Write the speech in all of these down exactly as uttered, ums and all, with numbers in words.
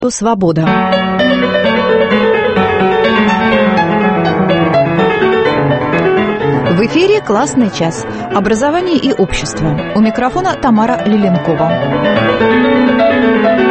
Свобода. В эфире «Классный час». Образование и общество. У микрофона Тамара Лиленкова.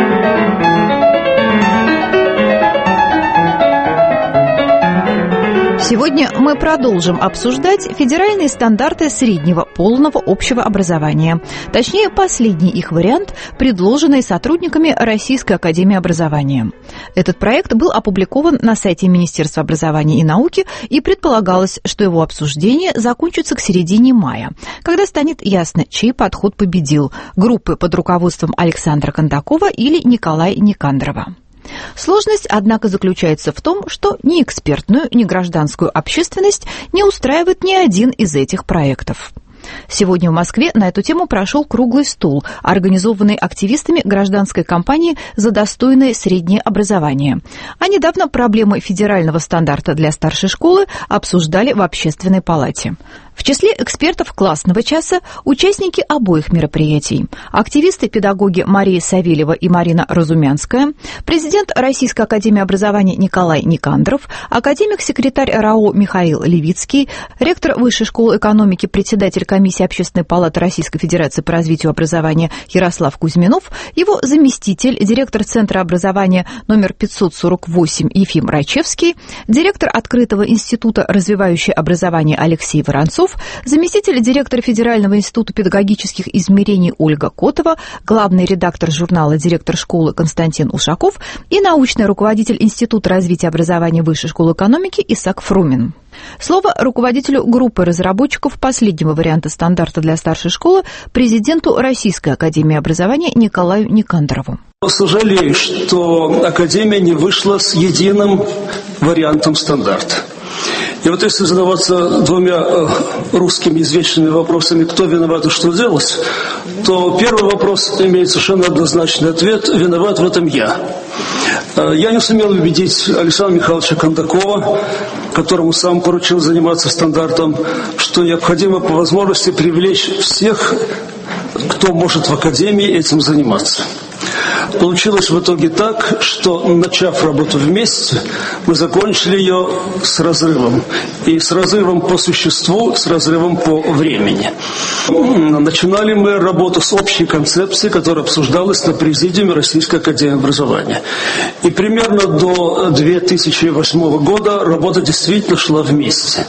Сегодня мы продолжим обсуждать федеральные стандарты среднего полного общего образования. Точнее, последний их вариант, предложенный сотрудниками Российской академии образования. Этот проект был опубликован на сайте Министерства образования и науки, и предполагалось, что его обсуждение закончится к середине мая, когда станет ясно, чей подход победил – группы под руководством Александра Кондакова или Николая Никандрова. Сложность, однако, заключается в том, что ни экспертную, ни гражданскую общественность не устраивает ни один из этих проектов. Сегодня в Москве на эту тему прошел круглый стол, организованный активистами гражданской кампании «За достойное среднее образование». А недавно проблемы федерального стандарта для старшей школы обсуждали в Общественной палате. В числе экспертов классного часа участники обоих мероприятий. Активисты-педагоги Мария Савельева и Марина Разумянская, президент Российской академии образования Николай Никандров, академик-секретарь РАО Михаил Левицкий, ректор Высшей школы экономики, председатель комиссии Общественной палаты Российской Федерации по развитию образования Ярослав Кузьминов, его заместитель, директор Центра образования номер пятьсот сорок восемь Ефим Рачевский, директор Открытого института развивающее образование Алексей Воронцов, заместитель директора Федерального института педагогических измерений Ольга Котова, главный редактор журнала «Директор школы» Константин Ушаков и научный руководитель Института развития образования Высшей школы экономики Исаак Фрумин. Слово руководителю группы разработчиков последнего варианта стандарта для старшей школы, президенту Российской академии образования Николаю Никандрову. Сожалею, что Академия не вышла с единым вариантом стандарта. И вот если задаваться двумя русскими извечными вопросами, кто виноват и что делать, то первый вопрос имеет совершенно однозначный ответ: виноват в этом я. Я не сумел убедить Александра Михайловича Кондакова, которому сам поручил заниматься стандартом, что необходимо по возможности привлечь всех, кто может в Академии этим заниматься. Получилось в итоге так, что, начав работу вместе, мы закончили ее с разрывом. И с разрывом по существу, с разрывом по времени. Начинали мы работу с общей концепцией, которая обсуждалась на президиуме Российской академии образования. И примерно до две тысячи восьмого года работа действительно шла вместе.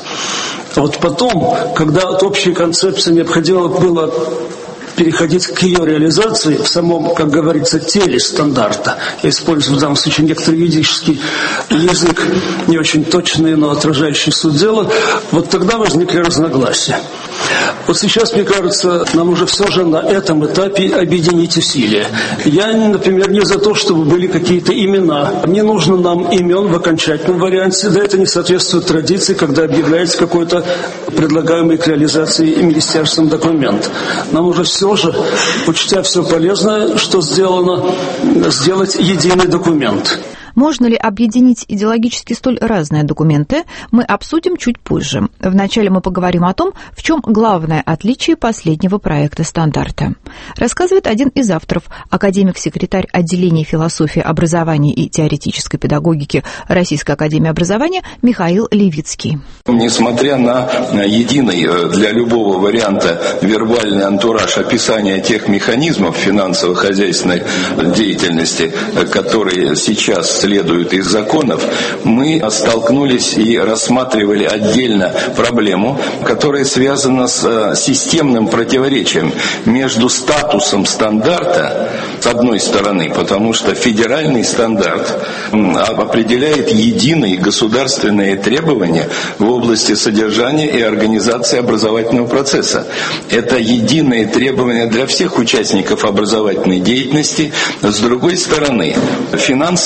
А вот потом, когда от общей концепции необходимо было переходить к ее реализации в самом, как говорится, теле стандарта. Я использую в данном случае некоторый юридический язык, не очень точный, но отражающий суть дела. Вот тогда возникли разногласия. Вот сейчас, мне кажется, нам уже все же на этом этапе объединить усилия. Я, например, не за то, чтобы были какие-то имена. Не нужно нам имен в окончательном варианте. Да, это не соответствует традиции, когда объявляется какой-то предлагаемый к реализации министерством документ. Нам уже все же, учтя все полезное, что сделано, сделать единый документ. Можно ли объединить идеологически столь разные документы, мы обсудим чуть позже. Вначале мы поговорим о том, в чем главное отличие последнего проекта стандарта. Рассказывает один из авторов, академик-секретарь отделения философии образования и теоретической педагогики Российской академии образования Михаил Левицкий. Несмотря на единый для любого варианта вербальный антураж описания тех механизмов финансово-хозяйственной деятельности, которые сейчас следуют из законов, мы столкнулись и рассматривали отдельно проблему, которая связана с системным противоречием между статусом стандарта, с одной стороны, потому что федеральный стандарт определяет единые государственные требования в области содержания и организации образовательного процесса. Это единые требования для всех участников образовательной деятельности. С другой стороны, финансовый условия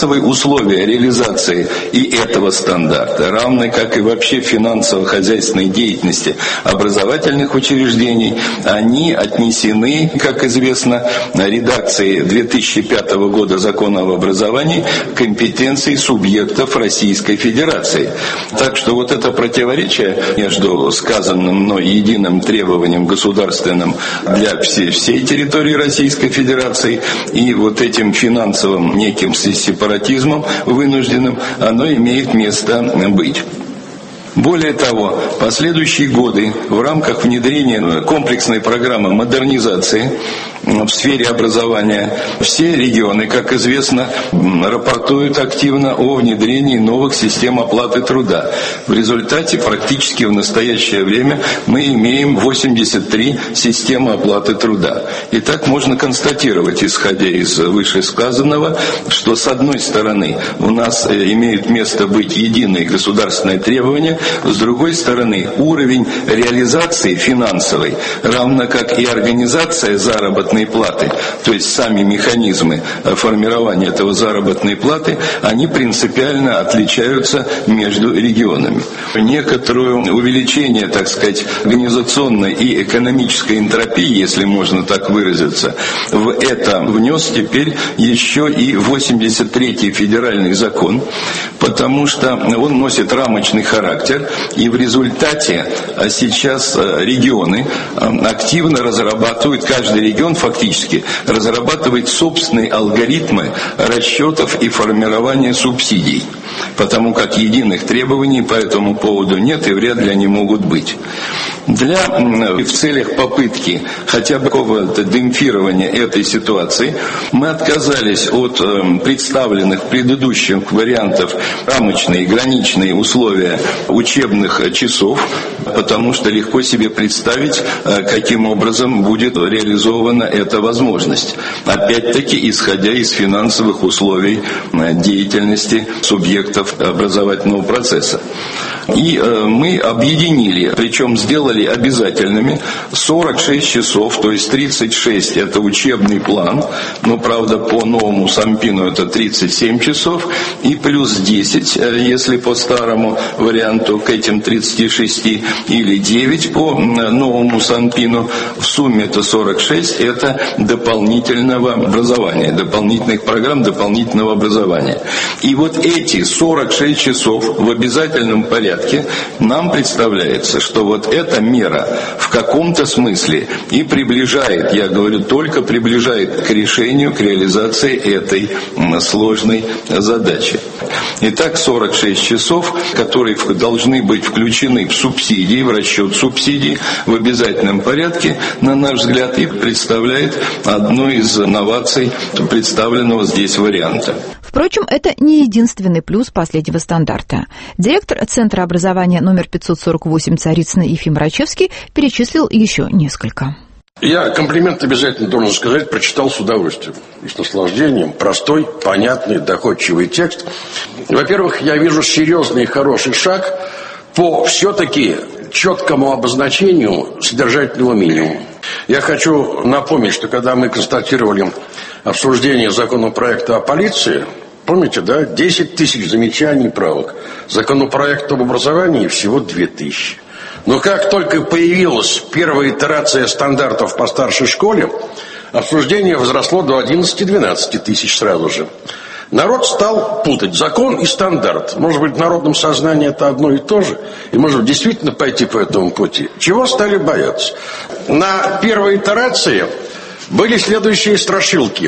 условия реализации и этого стандарта, равно как и вообще финансово-хозяйственной деятельности образовательных учреждений, они отнесены, как известно, редакцией две тысячи пятого года Закона об образовании к компетенции субъектов Российской Федерации. Так что вот это противоречие между сказанным мной единым требованием государственным для всей, всей территории Российской Федерации и вот этим финансовым неким сепаратизмом вынужденным, оно имеет место быть. Более того, последующие годы в рамках внедрения комплексной программы модернизации в сфере образования все регионы, как известно, рапортуют активно о внедрении новых систем оплаты труда. В результате практически в настоящее время мы имеем восемьдесят три системы оплаты труда. И так можно констатировать, исходя из вышесказанного, что с одной стороны у нас имеют место быть единые государственные требования, с другой стороны уровень реализации финансовой, равно как и организация заработной платы, то есть сами механизмы формирования этого заработной платы, они принципиально отличаются между регионами. Некоторое увеличение, так сказать, организационной и экономической энтропии, если можно так выразиться, в это внес теперь еще и восемьдесят третий федеральный закон, потому что он носит рамочный характер, и в результате сейчас регионы активно разрабатывают, каждый регион фактически разрабатывает собственные алгоритмы расчетов и формирования субсидий, потому как единых требований по этому поводу нет и вряд ли они могут быть. Для, в целях попытки хотя бы какого-то демпфирования этой ситуации мы отказались от э, представленных предыдущих вариантов рамочные, граничные условия учебных часов, потому что легко себе представить, э, каким образом будет реализована эта возможность. Опять-таки, исходя из финансовых условий э, деятельности субъектов образовательного процесса. И э, мы объединили, причем сделали обязательными сорок шесть часов, то есть тридцать шесть это учебный план, но правда по новому СамПину это тридцать семь часов, и плюс десять, если по старому варианту к этим тридцати шести, или девять по новому СамПину, в сумме это сорок шесть, это дополнительного образования, дополнительных программ дополнительного образования. И вот эти сорок шесть часов в обязательном порядке нам представляется, что вот эта мера в каком-то смысле и приближает, я говорю, только приближает к решению, к реализации этой сложной задачи. Итак, сорок шесть часов, которые должны быть включены в субсидии, в расчет субсидий в обязательном порядке, на наш взгляд, и представляет одну из новаций представленного здесь варианта. Впрочем, это не единственный плюс последнего стандарта. Директор Центра образования номер пятьсот сорок восемь Царицына Ефим Рачевский перечислил еще несколько. Я комплимент обязательно должен сказать, прочитал с удовольствием и с наслаждением. Простой, понятный, доходчивый текст. Во-первых, я вижу серьезный и хороший шаг по все-таки четкому обозначению содержательного минимума. Я хочу напомнить, что когда мы констатировали обсуждение законопроекта о полиции, помните, да, десять тысяч замечаний и правок. Законопроект об образовании всего две тысячи. Но как только появилась первая итерация стандартов по старшей школе, обсуждение возросло до одиннадцати-двенадцати тысяч сразу же. Народ стал путать закон и стандарт. Может быть, в народном сознании это одно и то же, и может быть, действительно пойти по этому пути. Чего стали бояться? На первой итерации были следующие страшилки.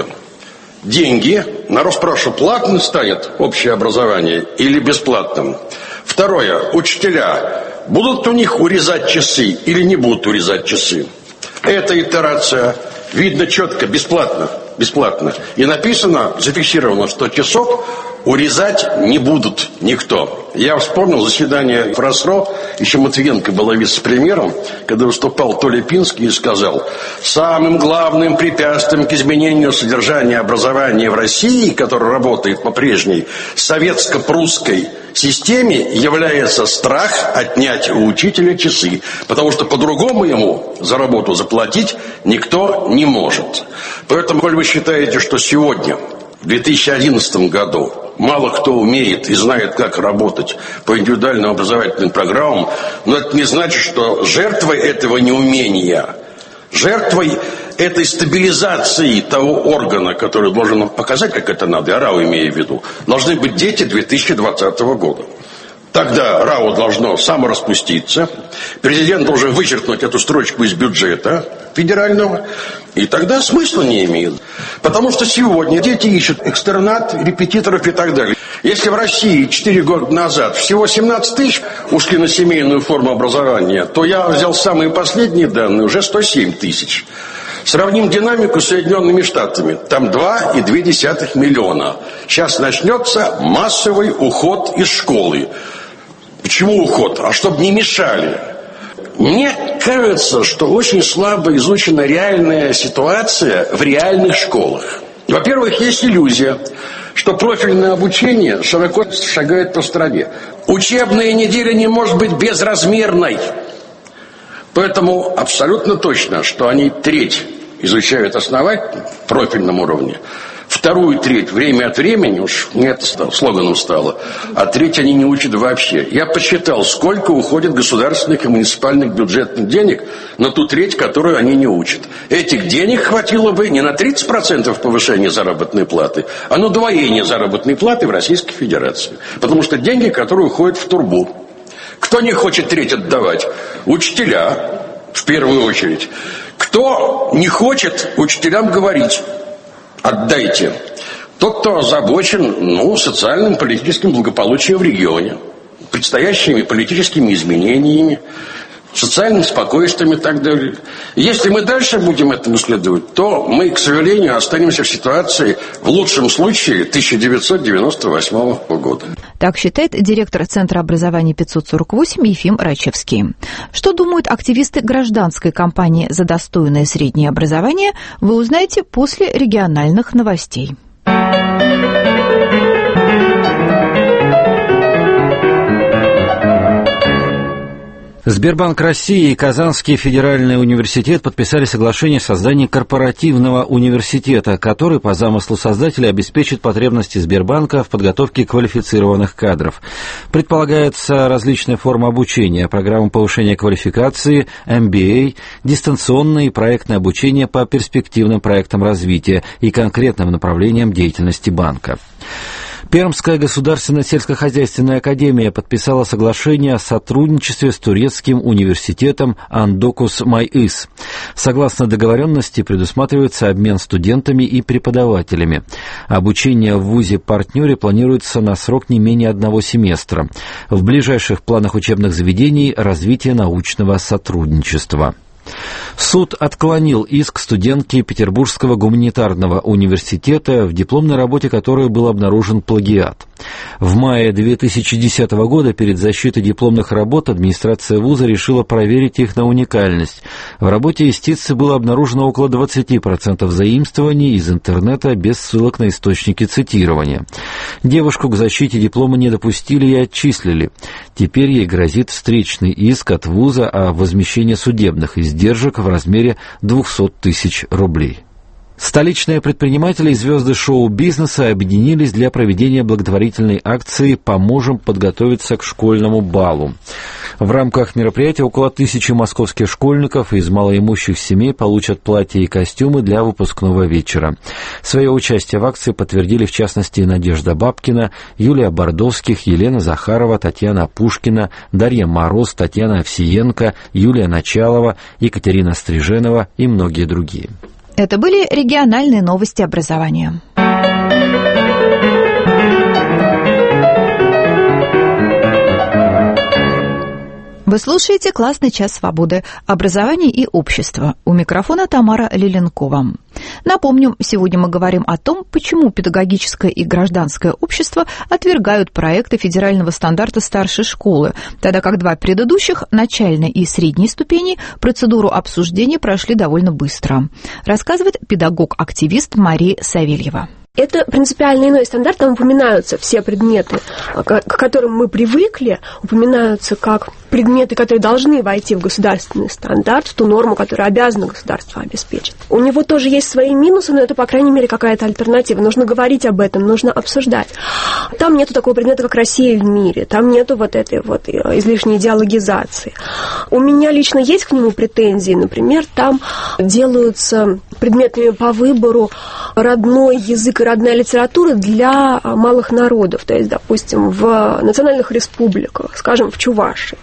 Деньги. Народ спрашивал, платным станет общее образование или бесплатным? Второе. Учителя. Будут у них урезать часы или не будут урезать часы? Эта итерация. Видно четко, бесплатно. Бесплатно. И написано, зафиксировано, что часов урезать не будут никто. Я вспомнил заседание в РосРо, еще Матвиенко была вице-премьером, когда выступал Толя Пинский и сказал, самым главным препятствием к изменению содержания образования в России, которое работает по прежней советско-прусской системе, является страх отнять у учителя часы, потому что по-другому ему за работу заплатить никто не может. Поэтому, коль вы считаете, что сегодня, в две тысячи одиннадцатом году, мало кто умеет и знает, как работать по индивидуальным образовательным программам, но это не значит, что жертвой этого неумения, жертвой этой стабилизации того органа, который должен нам показать, как это надо, я РАО имею в виду, должны быть дети две тысячи двадцатого года. Тогда РАО должно самораспуститься, президент должен вычеркнуть эту строчку из бюджета федерального, и тогда смысла не имеет. Потому что сегодня дети ищут экстернат, репетиторов и так далее. Если в России четыре года назад всего семнадцать тысяч ушли на семейную форму образования, то я взял самые последние данные, уже сто семь тысяч. Сравним динамику с Соединенными Штатами. Там два и две десятых миллиона. Сейчас начнется массовый уход из школы. Почему уход? А чтобы не мешали. Мне кажется, что очень слабо изучена реальная ситуация в реальных школах. Во-первых, есть иллюзия, что профильное обучение широко шагает по стране. Учебная неделя не может быть безразмерной. Поэтому абсолютно точно, что они треть изучают основательно, в профильном уровне. Вторую треть время от времени, уж мне это стало, слоганом стало, а треть они не учат вообще. Я посчитал, сколько уходит государственных и муниципальных бюджетных денег на ту треть, которую они не учат. Этих денег хватило бы не на тридцать процентов повышения заработной платы, а на удвоение заработной платы в Российской Федерации. Потому что деньги, которые уходят в турбу. Кто не хочет треть отдавать? Учителя, в первую очередь. Кто не хочет учителям говорить: отдайте. Тот, кто озабочен, ну, социальным, политическим благополучием в регионе, предстоящими политическими изменениями, социальным спокойствием и так далее. Если мы дальше будем этому следовать, то мы, к сожалению, останемся в ситуации, в лучшем случае, тысяча девятьсот девяносто восьмого года. Так считает директор Центра образования пятьсот сорок восемь Ефим Рачевский. Что думают активисты гражданской кампании «За достойное среднее образование», вы узнаете после региональных новостей. Сбербанк России и Казанский федеральный университет подписали соглашение о создании корпоративного университета, который по замыслу создателя обеспечит потребности Сбербанка в подготовке квалифицированных кадров. Предполагается различные формы обучения, программы повышения квалификации, эм би эй, дистанционное и проектное обучение по перспективным проектам развития и конкретным направлениям деятельности банка. Пермская государственная сельскохозяйственная академия подписала соглашение о сотрудничестве с турецким университетом Андокус Майыс. Согласно договоренности предусматривается обмен студентами и преподавателями. Обучение в вузе-партнере планируется на срок не менее одного семестра. В ближайших планах учебных заведений развитие научного сотрудничества. Суд отклонил иск студентки Петербургского гуманитарного университета, в дипломной работе которой был обнаружен плагиат. В мае две тысячи десятого года перед защитой дипломных работ администрация вуза решила проверить их на уникальность. В работе истицы было обнаружено около двадцать процентов заимствований из интернета без ссылок на источники цитирования. Девушку к защите диплома не допустили и отчислили. Теперь ей грозит встречный иск от вуза о возмещении судебных издержек в размере двести тысяч рублей. Столичные предприниматели и звезды шоу-бизнеса объединились для проведения благотворительной акции «Поможем подготовиться к школьному балу». В рамках мероприятия около тысячи московских школьников из малоимущих семей получат платья и костюмы для выпускного вечера. Свое участие в акции подтвердили в частности Надежда Бабкина, Юлия Бордовских, Елена Захарова, Татьяна Пушкина, Дарья Мороз, Татьяна Овсиенко, Юлия Началова, Екатерина Стриженова и многие другие. Это были региональные новости образования. Вы слушаете «Классный час свободы. Образование и общество». У микрофона Тамара Лиленкова. Напомню, сегодня мы говорим о том, почему педагогическое и гражданское общество отвергают проекты федерального стандарта старшей школы, тогда как два предыдущих, начальной и средней ступени, процедуру обсуждения прошли довольно быстро. Рассказывает педагог-активист Мария Савельева. Это принципиально иной стандарт, там упоминаются все предметы, к которым мы привыкли, упоминаются как предметы, которые должны войти в государственный стандарт, в ту норму, которую обязано государство обеспечить. У него тоже есть свои минусы, но это, по крайней мере, какая-то альтернатива. Нужно говорить об этом, нужно обсуждать. Там нету такого предмета, как Россия в мире, там нету вот этой вот излишней идеологизации. У меня лично есть к нему претензии, например, там делаются предметами по выбору родной язык и родная литература для малых народов, то есть, допустим, в национальных республиках, скажем, в Чувашии.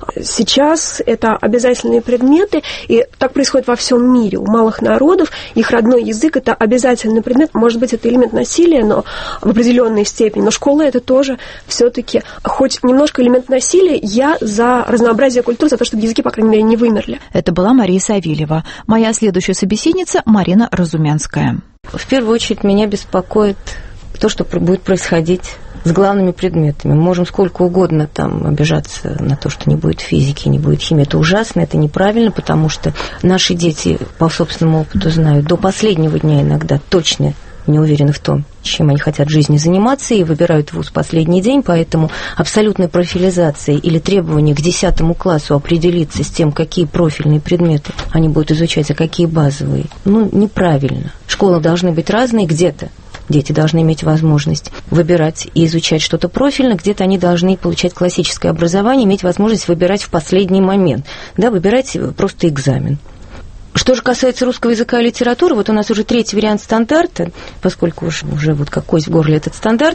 Сейчас это обязательные предметы, и так происходит во всем мире. У малых народов их родной язык – это обязательный предмет. Может быть, это элемент насилия, но в определенной степени. Но школа – это тоже все-таки, хоть немножко элемент насилия, я за разнообразие культур, за то, чтобы языки, по крайней мере, не вымерли. Это была Мария Савельева. Моя следующая собеседница – Марина Разумянская. В первую очередь меня беспокоит то, что будет происходить с главными предметами. Мы можем сколько угодно там обижаться на то, что не будет физики, не будет химии. Это ужасно, это неправильно, потому что наши дети, по собственному опыту знают, до последнего дня иногда точно не уверены в том, чем они хотят в жизни заниматься, и выбирают вуз в последний день, поэтому абсолютной профилизации или требования к десятому классу определиться с тем, какие профильные предметы они будут изучать, а какие базовые, ну, неправильно. Школы должны быть разные, где-то дети должны иметь возможность выбирать и изучать что-то профильно, где-то они должны получать классическое образование, иметь возможность выбирать в последний момент, да, выбирать просто экзамен. Что же касается русского языка и литературы, вот у нас уже третий вариант стандарта, поскольку уж уже вот как кость в горле этот стандарт,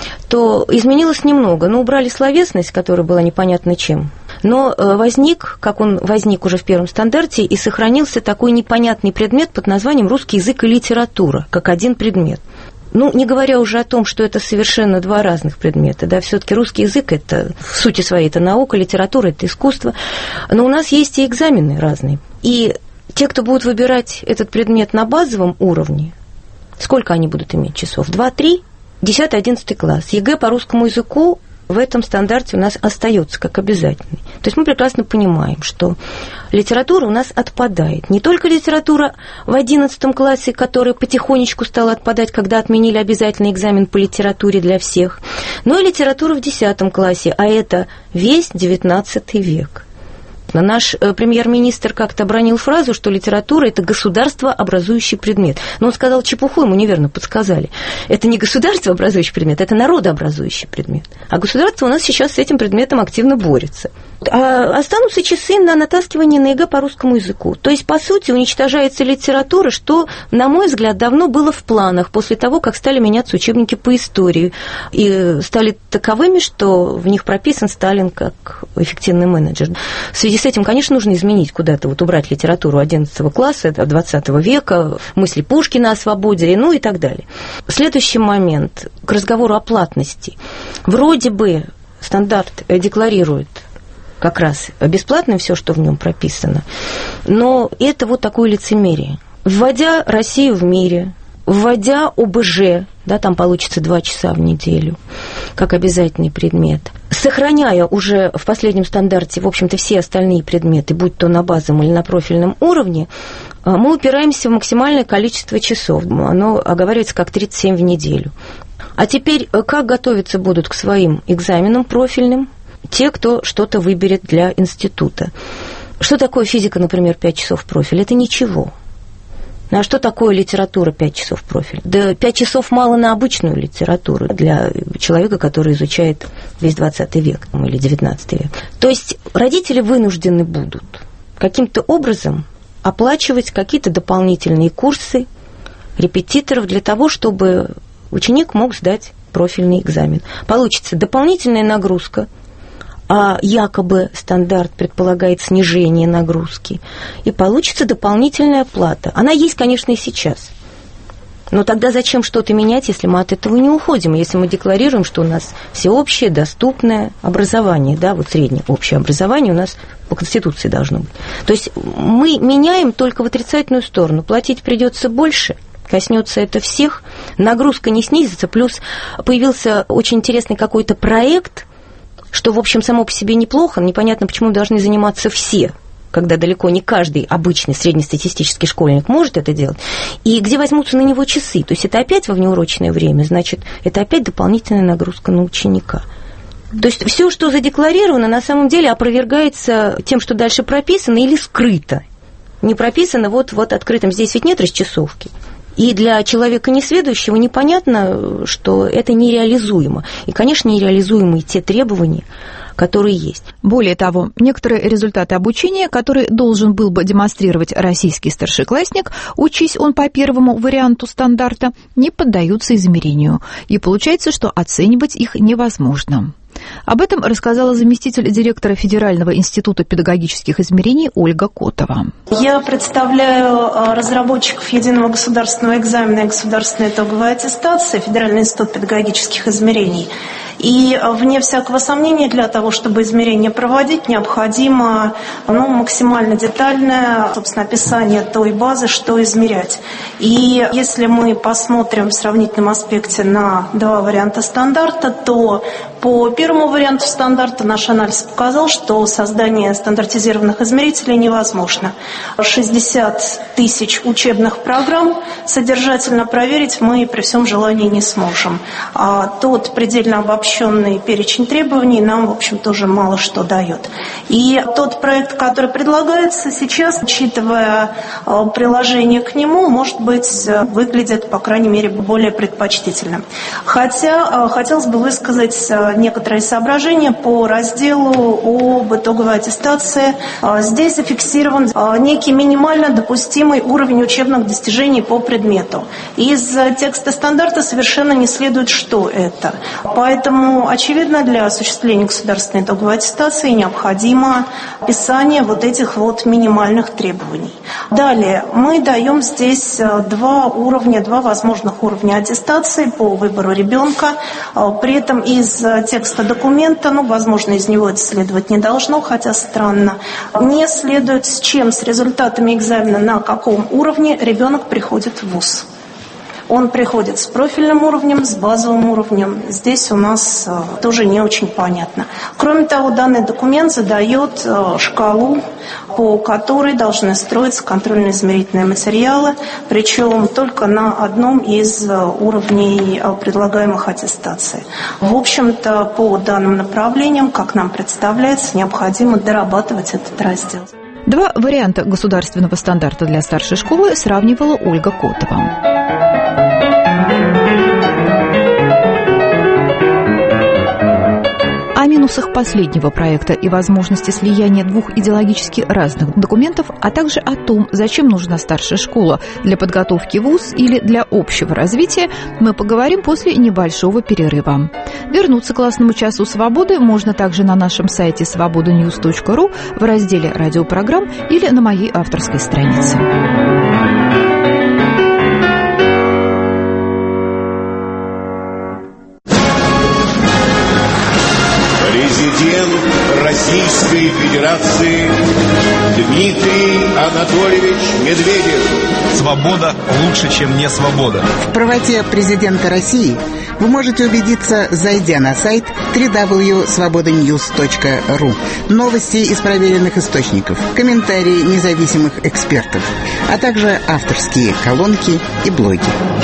то изменилось немного. Ну, убрали словесность, которая была непонятна чем. Но возник, как он возник уже в первом стандарте, и сохранился такой непонятный предмет под названием «русский язык и литература», как один предмет. Ну, не говоря уже о том, что это совершенно два разных предмета, да, все-таки русский язык – это в сути своей это наука, литература – это искусство, но у нас есть и экзамены разные. И те, кто будут выбирать этот предмет на базовом уровне, сколько они будут иметь часов? Два-три? десятый-одиннадцатый класс. ЕГЭ по русскому языку в этом стандарте у нас остается как обязательный. То есть мы прекрасно понимаем, что литература у нас отпадает. Не только литература в одиннадцатом классе, которая потихонечку стала отпадать, когда отменили обязательный экзамен по литературе для всех, но и литература в десятом классе, а это весь девятнадцатый век. Наш премьер-министр как-то обронил фразу, что литература – это государствообразующий предмет. Но он сказал чепуху, ему неверно подсказали. Это не государствообразующий предмет, это народообразующий предмет. А государство у нас сейчас с этим предметом активно борется. А останутся часы на натаскивание на ЕГЭ по русскому языку. То есть, по сути, уничтожается литература, что, на мой взгляд, давно было в планах после того, как стали меняться учебники по истории и стали таковыми, что в них прописан Сталин как эффективный менеджер. В связи с этим, конечно, нужно изменить куда-то, вот убрать литературу одиннадцатого класса, двадцатого века, мысли Пушкина о свободе, ну и так далее. Следующий момент, к разговору о платности. Вроде бы стандарт декларирует как раз бесплатно все, что в нем прописано, но это вот такое лицемерие. Вводя Россию в мире, вводя ОБЖ, да, там получится два часа в неделю, как обязательный предмет, сохраняя уже в последнем стандарте, в общем-то, все остальные предметы, будь то на базовом или на профильном уровне, мы упираемся в максимальное количество часов. Оно оговаривается как тридцать семь в неделю. А теперь как готовиться будут к своим экзаменам профильным те, кто что-то выберет для института? Что такое физика, например, пять часов профиль? Это ничего. А что такое литература пять часов профиль? Да пять часов мало на обычную литературу для человека, который изучает весь двадцатый век или девятнадцатый век. То есть родители вынуждены будут каким-то образом оплачивать какие-то дополнительные курсы репетиторов для того, чтобы ученик мог сдать профильный экзамен. Получится дополнительная нагрузка, а якобы стандарт предполагает снижение нагрузки, и получится дополнительная плата. Она есть, конечно, и сейчас. Но тогда зачем что-то менять, если мы от этого не уходим, если мы декларируем, что у нас всеобщее доступное образование, да, вот среднее общее образование у нас по Конституции должно быть. То есть мы меняем только в отрицательную сторону. Платить придется больше, коснется это всех, нагрузка не снизится, плюс появился очень интересный какой-то проект, что, в общем, само по себе неплохо, непонятно, почему должны заниматься все. когда далеко не каждый обычный среднестатистический школьник может это делать, и где возьмутся на него часы. То есть это опять во внеурочное время, значит, это опять дополнительная нагрузка на ученика. То есть все, что задекларировано, на самом деле опровергается тем, что дальше прописано или скрыто. Не прописано вот, вот открытым. Здесь ведь нет расчесовки. И для человека несведущего непонятно, что это нереализуемо. И, конечно, нереализуемы те требования, которые есть. Более того, некоторые результаты обучения, которые должен был бы демонстрировать российский старшеклассник, учись он по первому варианту стандарта, не поддаются измерению. И получается, что оценивать их невозможно. Об этом рассказала заместитель директора Федерального института педагогических измерений Ольга Котова. Я представляю разработчиков единого государственного экзамена и государственной итоговой аттестации, Федеральный институт педагогических измерений. И, вне всякого сомнения, для того, чтобы измерения проводить, необходимо ну, максимально детальное, собственно, описание той базы, что измерять. И если мы посмотрим в сравнительном аспекте на два варианта стандарта, то по первому варианту стандарта наш анализ показал, что создание стандартизированных измерителей невозможно. шестьдесят тысяч учебных программ содержательно проверить мы при всем желании не сможем. А тот предельно обобщенный перечень требований нам, в общем, тоже мало что дает. И тот проект, который предлагается сейчас, учитывая приложение к нему, может быть, выглядит, по крайней мере, более предпочтительно. Хотя хотелось бы высказать некоторые соображения по разделу об итоговой аттестации. Здесь зафиксирован некий минимально допустимый уровень учебных достижений по предмету. Из текста стандарта совершенно не следует, что это. Поэтому, очевидно, для осуществления государственной итоговой аттестации необходимо описание вот этих вот минимальных требований. Далее, мы даем здесь два уровня, два возможных уровня аттестации по выбору ребенка. При этом из текста документа, ну, возможно, из него это следовать не должно, хотя странно, не следует, с чем, с результатами экзамена, на каком уровне ребенок приходит в вуз. Он приходит с профильным уровнем, с базовым уровнем. Здесь у нас тоже не очень понятно. Кроме того, данный документ задает шкалу, по которой должны строиться контрольно-измерительные материалы, причем только на одном из уровней предлагаемых аттестаций. В общем-то, по данным направлениям, как нам представляется, необходимо дорабатывать этот раздел. Два варианта государственного стандарта для старшей школы сравнивала Ольга Котова. О минусах последнего проекта и возможности слияния двух идеологически разных документов, а также о том, зачем нужна старшая школа для подготовки в вуз или для общего развития, мы поговорим после небольшого перерыва. Вернуться к классному часу свободы можно также на нашем сайте свобода ньюс точка ру в разделе радиопрограмм или на моей авторской странице. Президент Российской Федерации Дмитрий Анатольевич Медведев. Свобода лучше, чем не свобода. В правоте президента России вы можете убедиться, зайдя на сайт дабл ю дабл ю дабл ю точка свобода ньюс точка ру. Новости из проверенных источников, комментарии независимых экспертов, а также авторские колонки и блоги.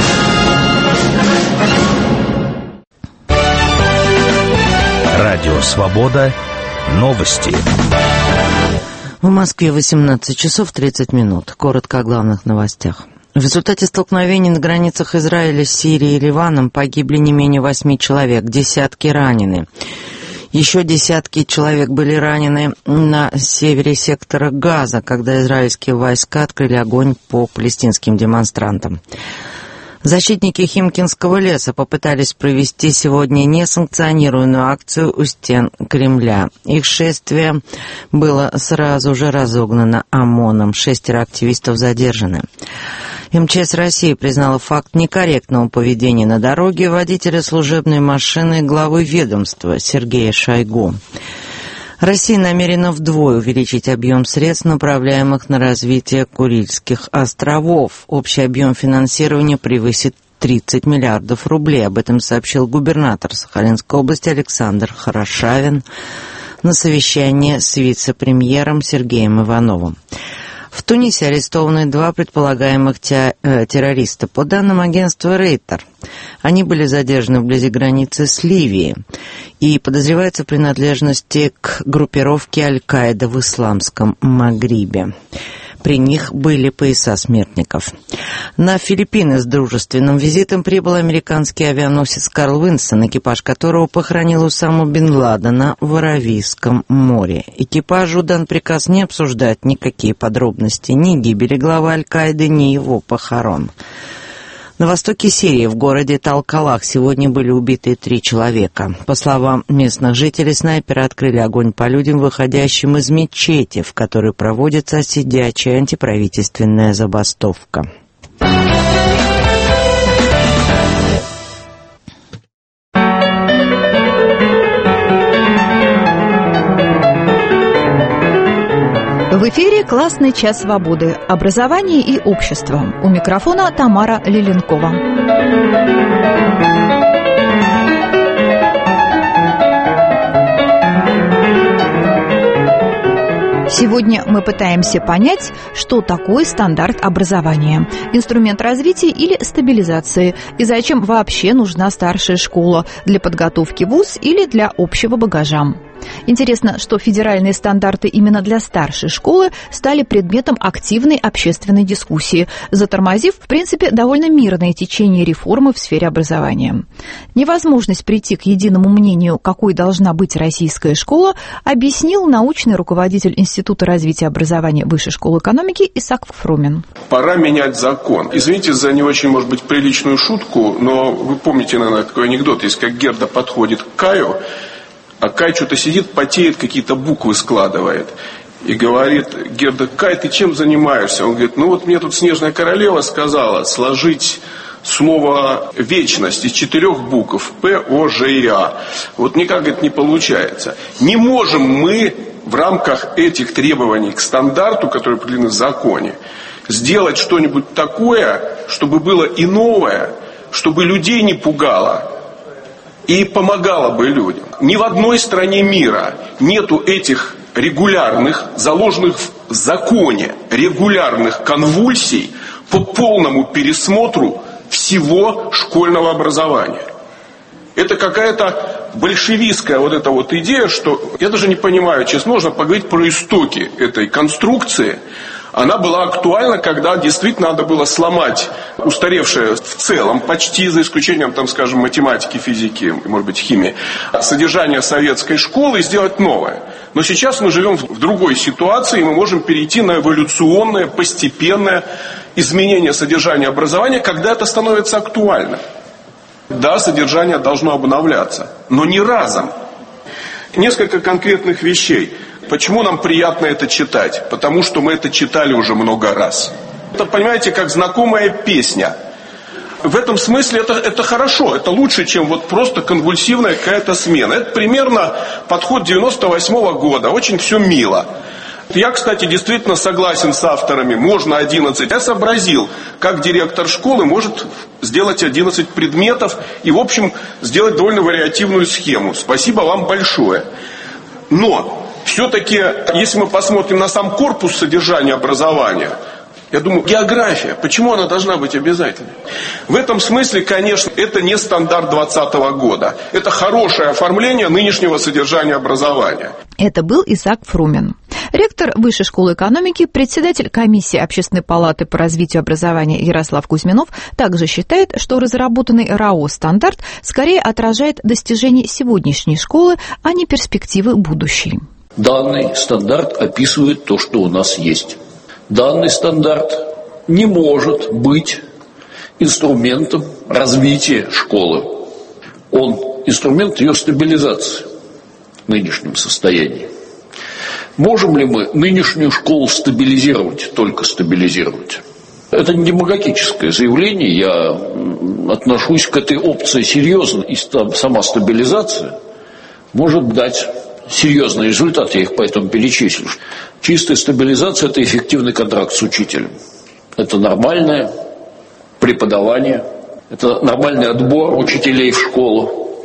Радио «Свобода». Новости. В Москве восемнадцать часов тридцать минут. Коротко о главных новостях. В результате столкновений на границах Израиля с Сирией и Ливаном погибли не менее восьми человек, десятки ранены. Еще десятки человек были ранены на севере сектора Газа, когда израильские войска открыли огонь по палестинским демонстрантам. Защитники Химкинского леса попытались провести сегодня несанкционированную акцию у стен Кремля. Их шествие было сразу же разогнано ОМОНом. Шестеро активистов задержаны. эм че эс России признала факт некорректного поведения на дороге водителя служебной машины главы ведомства Сергея Шойгу. Россия намерена вдвое увеличить объем средств, направляемых на развитие Курильских островов. Общий объем финансирования превысит тридцать миллиардов рублей. Об этом сообщил губернатор Сахалинской области Александр Хорошавин на совещание с вице-премьером Сергеем Ивановым. В Тунисе арестованы два предполагаемых те- э, террориста. По данным агентства Рейтер, они были задержаны вблизи границы с Ливией и подозреваются в принадлежности к группировке Аль-Каида в исламском Магрибе. При них были пояса смертников. На Филиппины с дружественным визитом прибыл американский авианосец Карл Винсон, экипаж которого похоронил Усаму бен Ладена в Аравийском море. Экипажу дан приказ не обсуждать никакие подробности ни гибели главы Аль-Каиды, ни его похорон. На востоке Сирии, в городе Талкалах, сегодня были убиты три человека. По словам местных жителей, снайперы открыли огонь по людям, выходящим из мечети, в которой проводится сидячая антиправительственная забастовка. В эфире «Классный час свободы. Образование и общество». У микрофона Тамара Лиленкова. Сегодня мы пытаемся понять, что такое стандарт образования, инструмент развития или стабилизации, и зачем вообще нужна старшая школа для подготовки в вуз или для общего багажа. Интересно, что федеральные стандарты именно для старшей школы стали предметом активной общественной дискуссии, затормозив, в принципе, довольно мирное течение реформы в сфере образования. Невозможность прийти к единому мнению, какой должна быть российская школа, объяснил научный руководитель Института развития образования Высшей школы экономики Исаак Фрумин. Пора менять закон. Извините за не очень, может быть, приличную шутку, но вы помните, наверное, такой анекдот есть, как Герда подходит к Каю, а Кай что-то сидит, потеет, какие-то буквы складывает. И говорит: Герда, Кай, ты чем занимаешься? Он говорит: ну вот мне тут Снежная Королева сказала сложить слово «вечность» из четырех букв П, О, Ж и А. Вот никак это не получается. Не можем мы в рамках этих требований к стандарту, которые определены в законе, сделать что-нибудь такое, чтобы было и новое, чтобы людей не пугало и помогало бы людям. Ни в одной стране мира нету этих регулярных, заложенных в законе, регулярных конвульсий по полному пересмотру всего школьного образования. Это какая-то большевистская вот эта вот идея, что, я даже не понимаю, честно, можно поговорить про истоки этой конструкции. Она была актуальна, когда действительно надо было сломать устаревшее в целом, почти за исключением, там, скажем, математики, физики, может быть, химии, содержание советской школы и сделать новое. Но сейчас мы живем в другой ситуации, и мы можем перейти на эволюционное, постепенное изменение содержания образования, когда это становится актуальным. Да, содержание должно обновляться, но не разом. Несколько конкретных вещей. Почему нам приятно это читать? Потому что мы это читали уже много раз. Это, понимаете, как знакомая песня. В этом смысле это, это хорошо, это лучше, чем вот просто конвульсивная какая-то смена. Это примерно подход девяносто восьмого года, очень все мило. Я, кстати, действительно согласен с авторами, можно одиннадцать. Я сообразил, как директор школы может сделать одиннадцать предметов и, в общем, сделать довольно вариативную схему. Спасибо вам большое. Но все-таки, если мы посмотрим на сам корпус содержания образования, я думаю, география, почему она должна быть обязательной? В этом смысле, конечно, это не стандарт двадцатого года. Это хорошее оформление нынешнего содержания образования. Это был Исаак Фрумин. Ректор Высшей школы экономики, председатель комиссии Общественной палаты по развитию образования Ярослав Кузьминов также считает, что разработанный РАО стандарт скорее отражает достижения сегодняшней школы, а не перспективы будущей. Данный стандарт описывает то, что у нас есть. Данный стандарт не может быть инструментом развития школы. Он инструмент ее стабилизации в нынешнем состоянии. Можем ли мы нынешнюю школу стабилизировать, только стабилизировать? Это не демагогическое заявление, я отношусь к этой опции серьезно, и сама стабилизация может дать серьезный результат, я их поэтому перечислю. Чистая стабилизация – это эффективный контракт с учителем. Это нормальное преподавание, это нормальный отбор учителей в школу.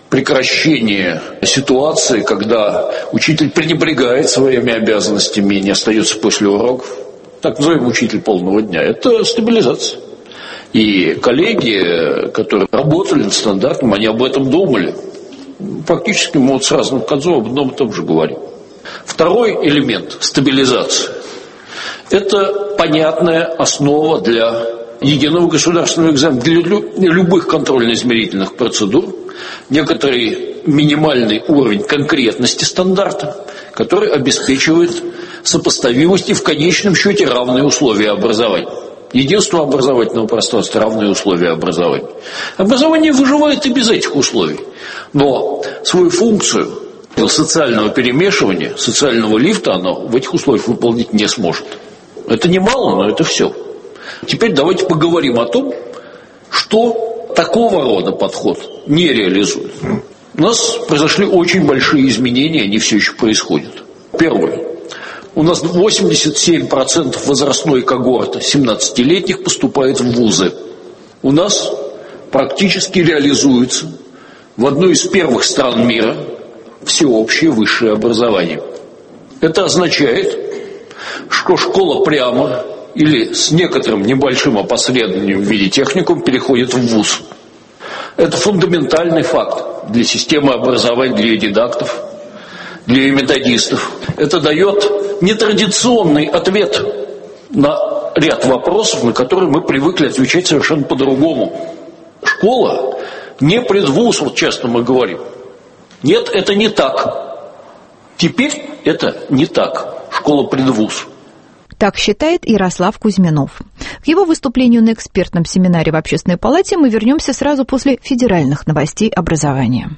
прекращение ситуации, когда учитель пренебрегает своими обязанностями и не остается после уроков. Так называемый учитель полного дня. Это стабилизация. И коллеги, которые работали над стандартом, они об этом думали. Фактически мы вот с разным концом об одном и том же говорим. Второй элемент стабилизации – это понятная основа для единого государственного экзамена, для любых контрольно-измерительных процедур, некоторый минимальный уровень конкретности стандарта, который обеспечивает сопоставимость и в конечном счете равные условия образования. Единство образовательного пространства – равные условия образования. Образование выживает и без этих условий, но свою функцию социального перемешивания, социального лифта оно в этих условиях выполнить не сможет. Это немало, но это все. Теперь давайте поговорим о том, что такого рода подход не реализует. У нас произошли очень большие изменения, они все еще происходят. Первое. У нас восемьдесят семь процентов возрастной когорты семнадцатилетних поступает в вузы. У нас практически реализуется в одной из первых стран мира всеобщее высшее образование. Это означает, что школа прямо или с некоторым небольшим опосредованием в виде техникум переходит в вуз. Это фундаментальный факт для системы образования, для ее дидактов, для ее методистов. Это дает нетрадиционный ответ на ряд вопросов, на которые мы привыкли отвечать совершенно по-другому. Школа не предвуз, вот часто мы говорим. Нет, это не так. Теперь это не так. Школа предвуз. Так считает Ярослав Кузьминов. К его выступлению на экспертном семинаре в Общественной палате мы вернемся сразу после федеральных новостей образования.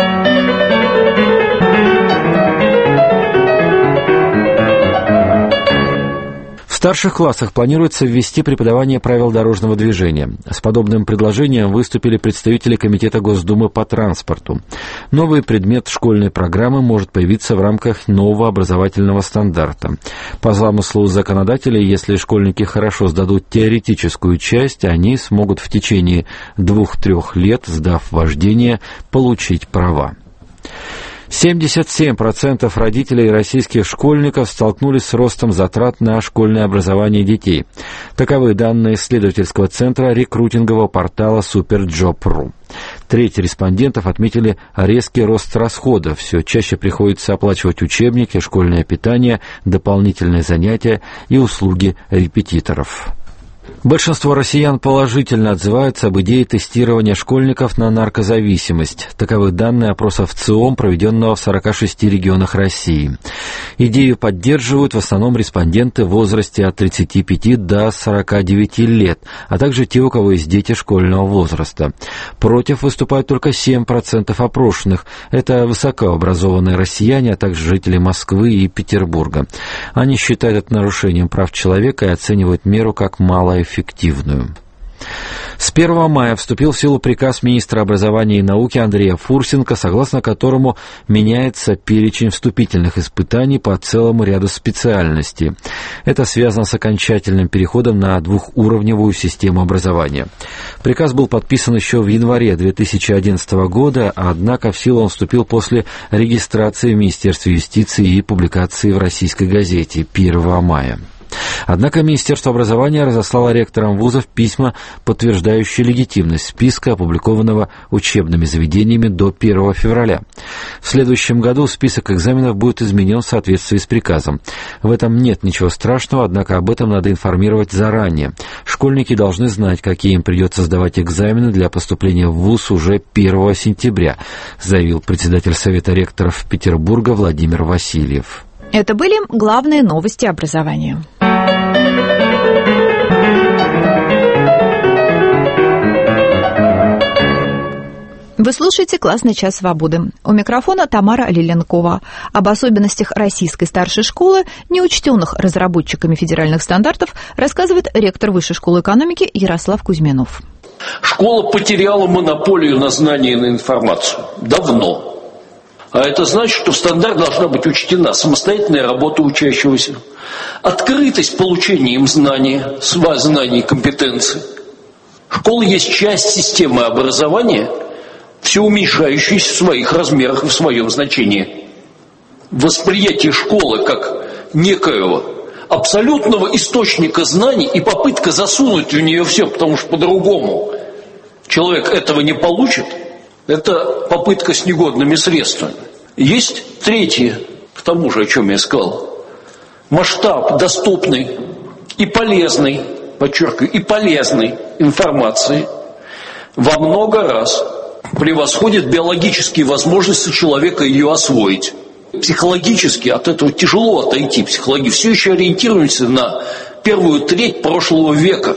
В старших классах планируется ввести преподавание правил дорожного движения. С подобным предложением выступили представители Комитета Госдумы по транспорту. Новый предмет школьной программы может появиться в рамках нового образовательного стандарта. По замыслу законодателей, если школьники хорошо сдадут теоретическую часть, они смогут в течение двух-трех лет, сдав вождение, получить права. семьдесят семь процентов родителей российских школьников столкнулись с ростом затрат на школьное образование детей. Таковы данные исследовательского центра рекрутингового портала Superjob точка ру. Треть респондентов отметили резкий рост расходов. Все чаще приходится оплачивать учебники, школьное питание, дополнительные занятия и услуги репетиторов. Большинство россиян положительно отзываются об идее тестирования школьников на наркозависимость. Таковы данные опроса ВЦИОМ, проведенного в сорока шести регионах России. Идею поддерживают в основном респонденты в возрасте от тридцати пяти до сорока девяти лет, а также те, у кого есть дети школьного возраста. Против выступают только семь процентов опрошенных. Это высокообразованные россияне, а также жители Москвы и Петербурга. Они считают это нарушением прав человека и оценивают меру как малоэффективную. эффективную. С первого мая вступил в силу приказ министра образования и науки Андрея Фурсенко, согласно которому меняется перечень вступительных испытаний по целому ряду специальностей. Это связано с окончательным переходом на двухуровневую систему образования. Приказ был подписан еще в январе две тысячи одиннадцатого года, однако в силу он вступил после регистрации в Министерстве юстиции и публикации в российской газете первого мая. Однако Министерство образования разослало ректорам вузов письма, подтверждающие легитимность списка, опубликованного учебными заведениями до первого февраля. В следующем году список экзаменов будет изменен в соответствии с приказом. В этом нет ничего страшного, однако об этом надо информировать заранее. Школьники должны знать, какие им придется сдавать экзамены для поступления в вуз уже первого сентября, заявил председатель Совета ректоров Петербурга Владимир Васильев. Это были главные новости образования. Вы слушаете «Классный час свободы». У микрофона Тамара Лиленкова. Об особенностях российской старшей школы, неучтенных разработчиками федеральных стандартов, рассказывает ректор Высшей школы экономики Ярослав Кузьминов. Школа потеряла монополию на знания и на информацию. Давно. А это значит, что в стандарт должна быть учтена самостоятельная работа учащегося, открытость получения им знаний, знаний и компетенций. Школа есть часть системы образования, все уменьшающееся в своих размерах и в своем значении. Восприятие школы как некоего абсолютного источника знаний и попытка засунуть в нее все, потому что по-другому человек этого не получит, это попытка с негодными средствами. Есть третье, к тому же, о чем я сказал. Масштаб доступной и полезной, подчеркиваю, и полезной информации во много раз превосходит биологические возможности человека ее освоить. Психологически от этого тяжело отойти. Психологи все еще ориентируемся на первую треть прошлого века,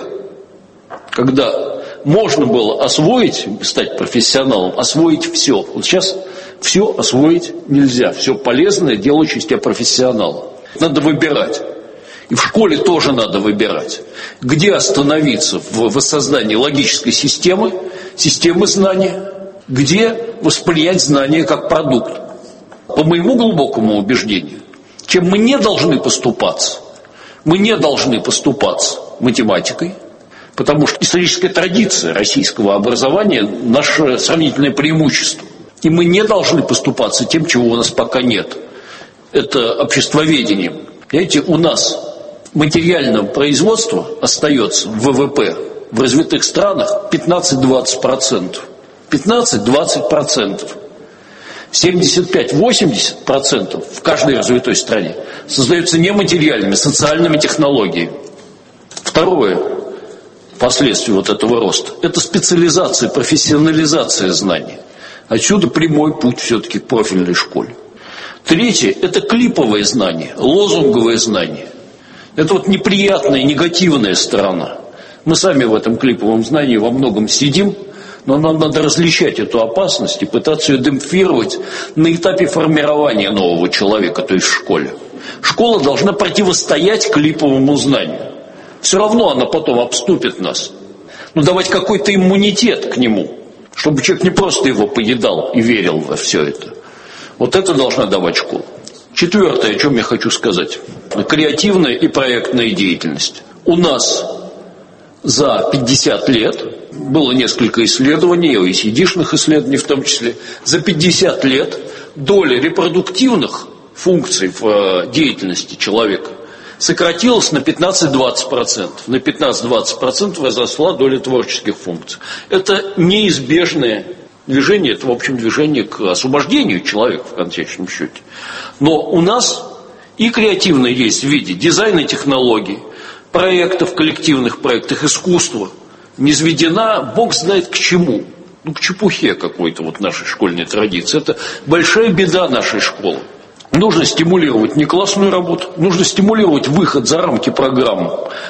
когда можно было освоить, стать профессионалом, освоить все. Вот сейчас все освоить нельзя. Все полезное делать из тебя профессионала. Надо выбирать. И в школе тоже надо выбирать. Где остановиться в воссоздании логической системы, системы знания, где воспринять знания как продукт. По моему глубокому убеждению, чем мы не должны поступаться, мы не должны поступаться математикой, потому что историческая традиция российского образования – наше сравнительное преимущество. И мы не должны поступаться тем, чего у нас пока нет. Это обществоведением. Знаете, у нас материальное производство остается в ВВП в развитых странах пятнадцать-двадцать процентов. пятнадцать-двадцать процентов. семьдесят пять-восемьдесят процентов в каждой развитой стране создаются нематериальными, социальными технологиями. Второе последствие вот этого роста – это специализация, профессионализация знаний. Отсюда прямой путь все-таки к профильной школе. Третье – это клиповое знание, лозунговое знание. Это вот неприятная, негативная сторона. Мы сами в этом клиповом знании во многом сидим, но нам надо различать эту опасность и пытаться ее демпфировать на этапе формирования нового человека, то есть в школе. Школа должна противостоять клиповому знанию. Все равно она потом обступит нас. Но давать какой-то иммунитет к нему, чтобы человек не просто его поедал и верил во все это. Вот это должна давать школа. Четвертое, о чем я хочу сказать. Креативная и проектная деятельность. У нас за пятьдесят лет, было несколько исследований, о и си ди-шных исследований в том числе, за пятьдесят лет доля репродуктивных функций в деятельности человека сократилась на пятнадцать-двадцать процентов. На пятнадцать-двадцать процентов возросла доля творческих функций. Это неизбежное движение, это, в общем, движение к освобождению человека, в конечном счете. Но у нас и креативное есть в виде дизайна технологий, проектов, коллективных проектов, искусства. Низведена, Бог знает к чему. Ну, к чепухе какой-то вот нашей школьной традиции. Это большая беда нашей школы. Нужно стимулировать не классную работу, нужно стимулировать выход за рамки программы.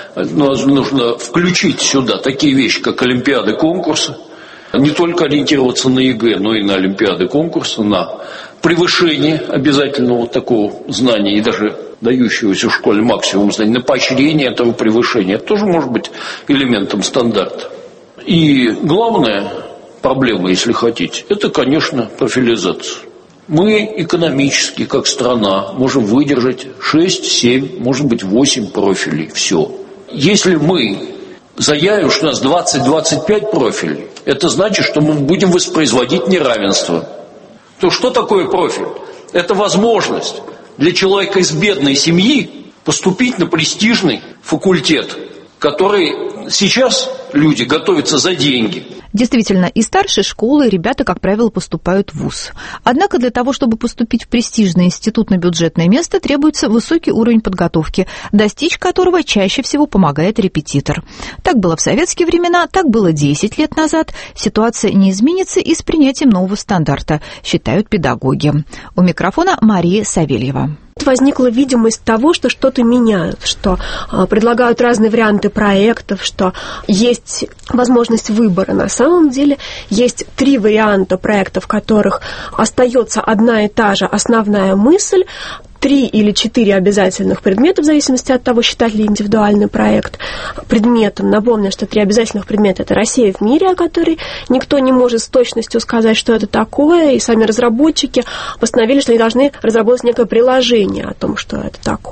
Нужно включить сюда такие вещи, как олимпиады, конкурсы. Не только ориентироваться на ЕГЭ, но и на олимпиады, конкурсы, на превышение обязательного вот такого знания и даже дающегося в школе максимум знаний, на поощрение этого превышения. Это тоже может быть элементом стандарта. И главная проблема, если хотите, это, конечно, профилизация. Мы экономически, как страна, можем выдержать шесть-семь, может быть, восемь профилей. Все. Если мы заявим, что у нас двадцать-двадцать пять профилей, это значит, что мы будем воспроизводить неравенство. То что такое профиль? Это возможность для человека из бедной семьи поступить на престижный факультет, который сейчас люди готовятся за деньги. Действительно, из старшей школы ребята, как правило, поступают в вуз. Однако для того, чтобы поступить в престижный институт на бюджетное место, требуется высокий уровень подготовки, достичь которого чаще всего помогает репетитор. Так было в советские времена, так было десять лет назад. Ситуация не изменится и с принятием нового стандарта, считают педагоги. У микрофона Мария Савельева. Возникла видимость того, что что-то меняют, что э, предлагают разные варианты проектов, что есть возможность выбора. На самом деле есть три варианта проектов, в которых остается одна и та же основная мысль, три или четыре обязательных предмета, в зависимости от того, считать ли индивидуальный проект предметом. Напомню, что три обязательных предмета – это Россия в мире, о которой никто не может с точностью сказать, что это такое, и сами разработчики постановили, что они должны разработать некое приложение о том, что это такое.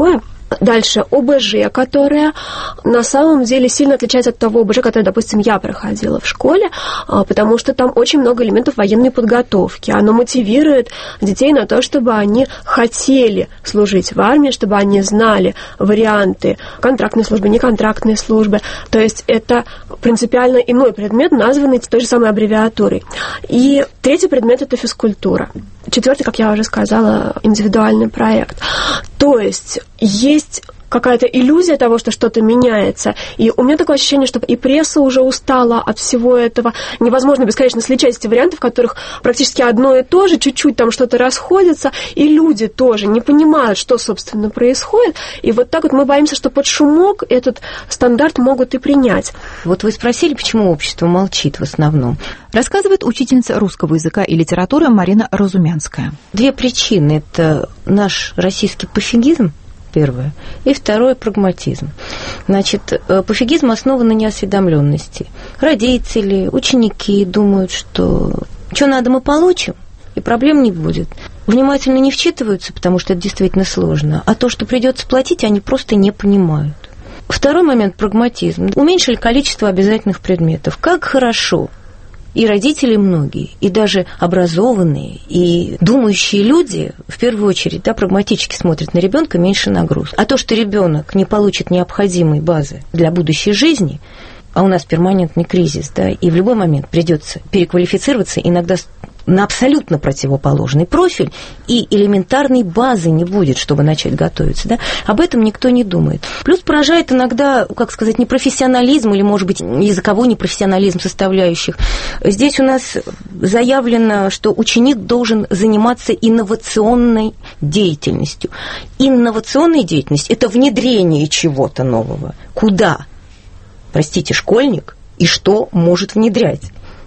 Дальше ОБЖ, которое на самом деле сильно отличается от того ОБЖ, которое, допустим, я проходила в школе, потому что там очень много элементов военной подготовки. Оно мотивирует детей на то, чтобы они хотели служить в армии, чтобы они знали варианты контрактной службы, неконтрактной службы. То есть это принципиально иной предмет, названный той же самой аббревиатурой. И третий предмет – это физкультура. Четвертый, как я уже сказала, индивидуальный проект. То есть есть какая-то иллюзия того, что что-то меняется. И у меня такое ощущение, что и пресса уже устала от всего этого. Невозможно бесконечно сличать эти варианты, в которых практически одно и то же, чуть-чуть там что-то расходится, и люди тоже не понимают, что, собственно, происходит. И вот так вот мы боимся, что под шумок этот стандарт могут и принять. Вот вы спросили, почему общество молчит в основном. Рассказывает учительница русского языка и литературы Марина Разумянская. Две причины. Это наш российский пофигизм, первое. И второе – прагматизм. Значит, пофигизм основан на неосведомленности. Родители, ученики думают, что что надо, мы получим, и проблем не будет. Внимательно не вчитываются, потому что это действительно сложно. А то, что придется платить, они просто не понимают. Второй момент – прагматизм. Уменьшили количество обязательных предметов. Как хорошо! И родители многие, и даже образованные, и думающие люди, в первую очередь, да, прагматически смотрят на ребенка, меньше нагрузки. А то, что ребенок не получит необходимой базы для будущей жизни, а у нас перманентный кризис, да, и в любой момент придется переквалифицироваться, иногда на абсолютно противоположный профиль, и элементарной базы не будет, чтобы начать готовиться. Да? Об этом никто не думает. Плюс поражает иногда, как сказать, непрофессионализм или, может быть, языковой непрофессионализм составляющих. Здесь у нас заявлено, что ученик должен заниматься инновационной деятельностью. Инновационная деятельность – это внедрение чего-то нового. Куда? Простите, школьник и что может внедрять?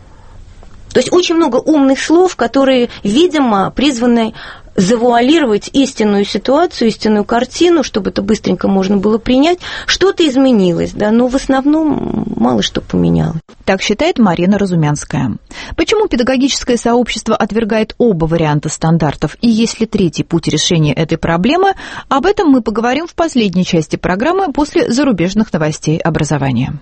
То есть очень много умных слов, которые, видимо, призваны завуалировать истинную ситуацию, истинную картину, чтобы это быстренько можно было принять. Что-то изменилось, да, но в основном мало что поменялось. Так считает Марина Разумянская. Почему педагогическое сообщество отвергает оба варианта стандартов, и есть ли третий путь решения этой проблемы, об этом мы поговорим в последней части программы после зарубежных новостей образования.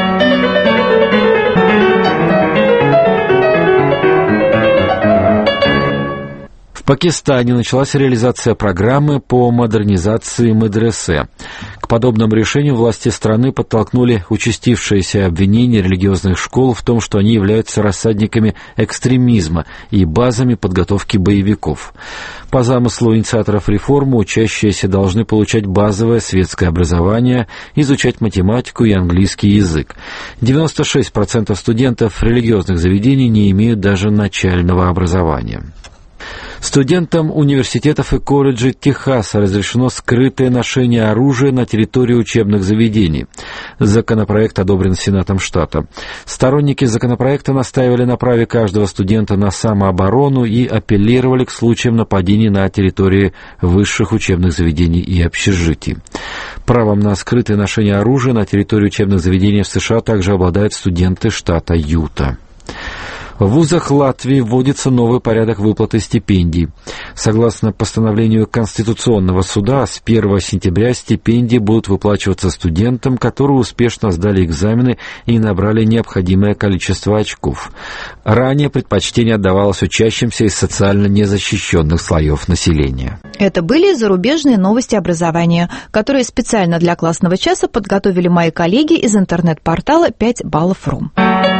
В Пакистане началась реализация программы по модернизации медресе. К подобному решению власти страны подтолкнули участившиеся обвинения религиозных школ в том, что они являются рассадниками экстремизма и базами подготовки боевиков. По замыслу инициаторов реформы учащиеся должны получать базовое светское образование, изучать математику и английский язык. девяносто шесть процентов студентов религиозных заведений не имеют даже начального образования. Студентам университетов и колледжей Техаса разрешено скрытое ношение оружия на территории учебных заведений. Законопроект одобрен Сенатом штата. Сторонники законопроекта настаивали на праве каждого студента на самооборону и апеллировали к случаям нападений на территории высших учебных заведений и общежитий. Правом на скрытое ношение оружия на территории учебных заведений в США также обладают студенты штата Юта. В вузах Латвии вводится новый порядок выплаты стипендий. Согласно постановлению Конституционного суда, с первого сентября стипендии будут выплачиваться студентам, которые успешно сдали экзамены и набрали необходимое количество очков. Ранее предпочтение отдавалось учащимся из социально незащищенных слоев населения. Это были зарубежные новости образования, которые специально для классного часа подготовили мои коллеги из интернет-портала пять баллов точка ру.